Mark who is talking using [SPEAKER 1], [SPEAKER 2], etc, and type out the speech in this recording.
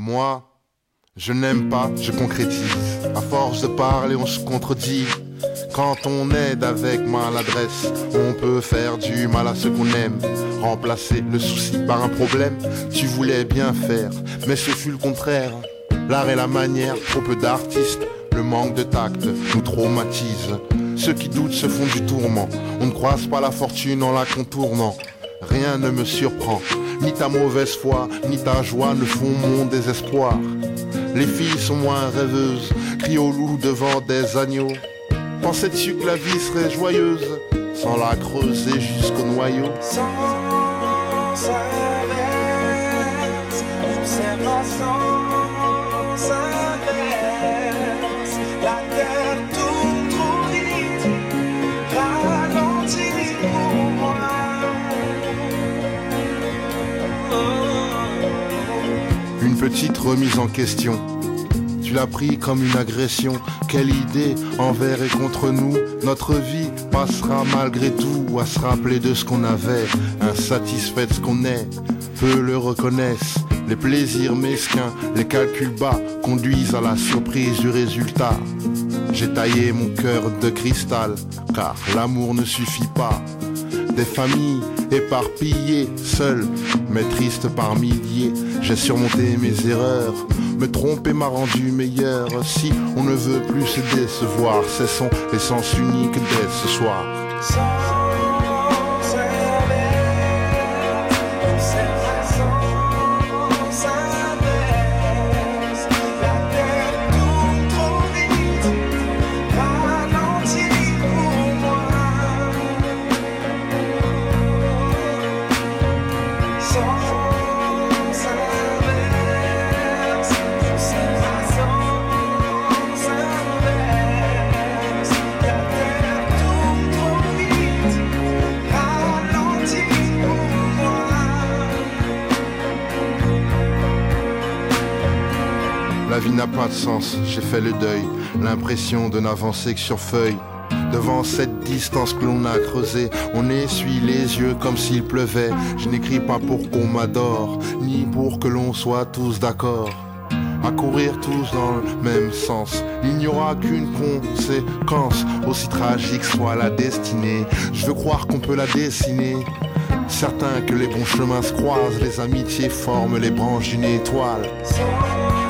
[SPEAKER 1] Moi, je n'aime pas, je concrétise. À force de parler, on se contredit. Quand on aide avec maladresse, on peut faire du mal à ce qu'on aime. Remplacer le souci par un problème, tu voulais bien faire, mais ce fut le contraire. L'art et la manière, trop peu d'artistes, le manque de tact nous traumatise. Ceux qui doutent se font du tourment, on ne croise pas la fortune en la contournant. Rien ne me surprend, ni ta mauvaise foi, ni ta joie ne font mon désespoir. Les filles sont moins rêveuses, crient au loup devant des agneaux. Pensais-tu que la vie serait joyeuse sans la creuser jusqu'au noyau?
[SPEAKER 2] Sans inverse, c'est pas sans inverse. La terre tourne trop vite, ralentit pour moi.
[SPEAKER 1] Une petite remise en question. Tu l'as pris comme une agression. Quelle idée envers et contre nous. Notre vie passera malgré tout à se rappeler de ce qu'on avait, insatisfait de ce qu'on est. Peu le reconnaissent. Les plaisirs mesquins, les calculs bas conduisent à la surprise du résultat. J'ai taillé mon cœur de cristal, car l'amour ne suffit pas. Des familles éparpillées, seules, mais tristes par milliers. J'ai surmonté mes erreurs, me tromper m'a rendu meilleur. Si on ne veut plus se décevoir, cessons l'essence unique dès ce soir. La vie n'a pas de sens, j'ai fait le deuil, l'impression de n'avancer que sur feuille. Devant cette distance que l'on a creusée, on essuie les yeux comme s'il pleuvait. Je n'écris pas pour qu'on m'adore, ni pour que l'on soit tous d'accord. À courir tous dans le même sens, il n'y aura qu'une conséquence, aussi tragique soit la destinée. Je veux croire qu'on peut la dessiner. Certain que les bons chemins se croisent, les amitiés forment les branches d'une étoile.